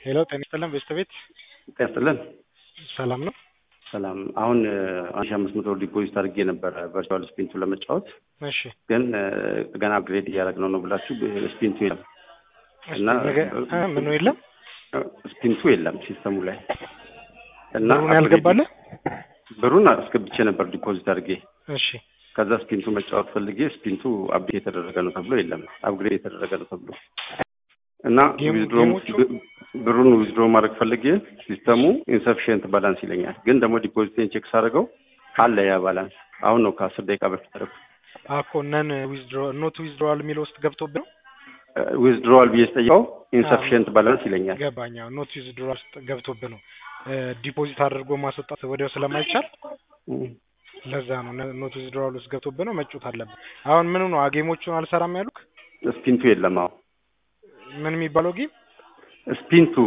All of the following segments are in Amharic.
ሄሎ ጤና ይስጥልን ቤተሰቤት ያስጥልን ሰላም ነው። ሰላም አሁን 1500 ዲፖዚት አድርጌ ነበር ቨርቹዋል ስፒንቱ ለመጫወት። እሺ ግን ገና አፕግሬድ እያደረግነው ነው ብላችሁ ስፒንቱ የለም እና ምኑ የለም ስፒንቱ የለም ሲስተሙ ላይ እና ብሩን ያልገባልህ ብሩን አስገብቼ ነበር ዲፖዚት አድርጌ። እሺ ከዛ ስፒንቱ መጫወት ፈልጌ ስፒንቱ አፕዴት የተደረገ ነው ተብሎ የለም አፕግሬድ የተደረገ ነው ተብሎ እና ብሩን ዊዝድሮ ማድረግ ፈልጌ ሲስተሙ ኢንሰፊሽንት ባላንስ ይለኛል። ግን ደግሞ ዲፖዚቴን ቼክ ሳደርገው አለ ያ ባላንስ። አሁን ነው ከ10 ደቂቃ በፊት አደረኩ። አኮ ነን ዊዝድሮ ኖት ዊዝድሮዋል የሚለው ውስጥ ገብቶብህ ነው? ዊዝድሮዋል ብዬ ስጠይቀው ኢንሰፊሽንት ባላንስ ይለኛል። ገባኛ ኖት ዊዝድሮዋል ውስጥ ገብቶብህ ነው። ዲፖዚት አድርጎ ማስወጣት ወዲያው ስለማይቻል ለዛ ነው ኖት ዊዝድሮዋል ውስጥ ገብቶብህ ነው። መጫወት አለብህ። አሁን ምኑ ነው ጌሞቹን አልሰራም ያሉክ? ስፒንቱ የለም። አሁን ምን የሚባለው ጌም? ስፒንቱ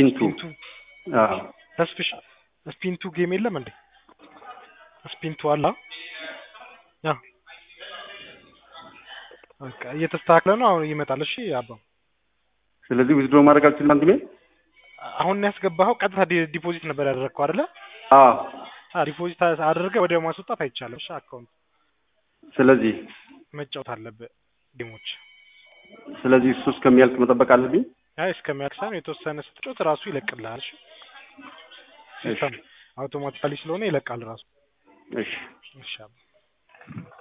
ተስፍሽ ስፒንቱ ጌም የለም እንዴ? ስፒንቱ አላ ያ በቃ እየተስተካከለ ነው። አሁን ይመጣል። እሺ አባ ስለዚህ ዊዝድሮ ማድረግ አልችልም። አንተ ምን አሁን ያስገባኸው ቀጥታ ዲፖዚት ነበር ያደረግከው አይደለ? ዲፖዚት አድርገህ ወዲያው ማስወጣት አይቻልም። እሺ አካውንት ስለዚህ መጫወት አለብህ ጌሞች። ስለዚህ እሱ እስከሚያልቅ መጠበቅ አለብኝ። አይ እስከሚያልቅ ሳይሆን የተወሰነ ስትጫወት ራሱ ይለቅልሃል። እሺ ሲስተም አውቶማቲካሊ ስለሆነ ይለቃል ራሱ። እሺ እሺ